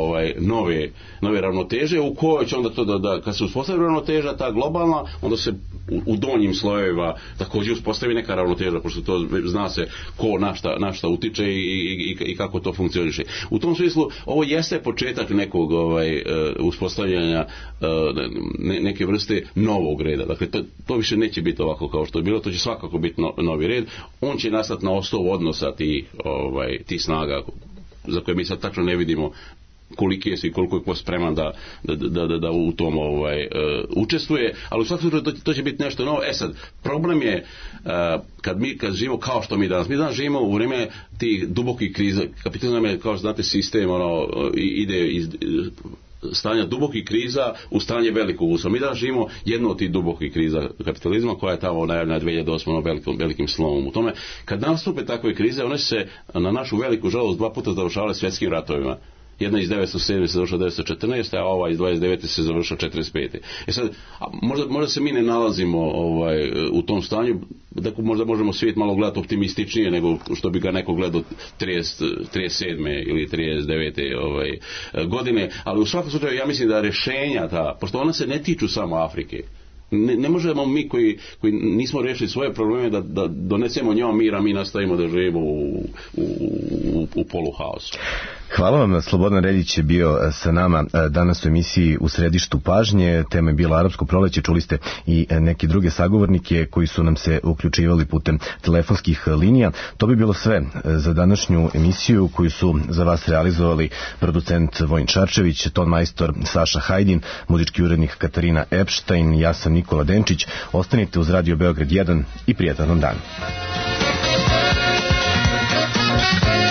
nove ravnoteže, u kojoj će onda to da kad se uspostavi ravnoteža ta globalna, onda se u donjim slojevima također uspostavi neka ravnoteža, pošto to zna se ko na šta utiče i kako to funkcioniše. U tom smislu ovo jeste početak nekog uspostavljanja neke vrste novog reda. Dakle, to više neće biti ovako kao što je bilo, to će svakako biti novi red. On će nastati na osnovu odnosa tih snaga za koje mi sad tačno ne vidimo koliki je i koliko je ko spreman da u tom učestvuje, ali u svakom slučaju to će biti nešto novo. Sad, problem je kad živimo kao što mi danas živimo u vrijeme tih dubokih kriza. Kapitalizam je, kao što znate, sistem ide iz stanja dubokih kriza u stanje velikog usla. Mi danas živimo jednu od tih dubokih kriza kapitalizma, koja je tamo najavljena 2008. velikim slomom u tome. Kad nastupe takve krize, one se na našu veliku žalost 2 puta završavale svjetskim ratovima. Jedna iz 1907. se završila 1914. a ova iz 29. se završila 1945. Sad, možda se mi ne nalazimo u tom stanju, dakle možda možemo svijet malo gledati optimističnije nego što bi ga neko gledao 37. ili 39. Godine, ali u svakom slučaju ja mislim da rješenja pošto ona se ne tiču samo Afrike. Ne možemo mi koji nismo riješili svoje probleme da donesemo njom mir, a mi nastavimo da živimo u poluhaosu. Hvala vam. Slobodan Reljić je bio sa nama danas u emisiji U središtu pažnje. Tema je bila Arapsko proleće. Čuli ste i neke druge sagovornike koji su nam se uključivali putem telefonskih linija. To bi bilo sve za današnju emisiju koju su za vas realizovali producent Vojin Čarčević, ton majstor Saša Hajdin, muzički urednik Katarina Epštajn, ja sam Nikola Denčić. Ostanite uz Radio Beograd 1 i prijatan vam dan.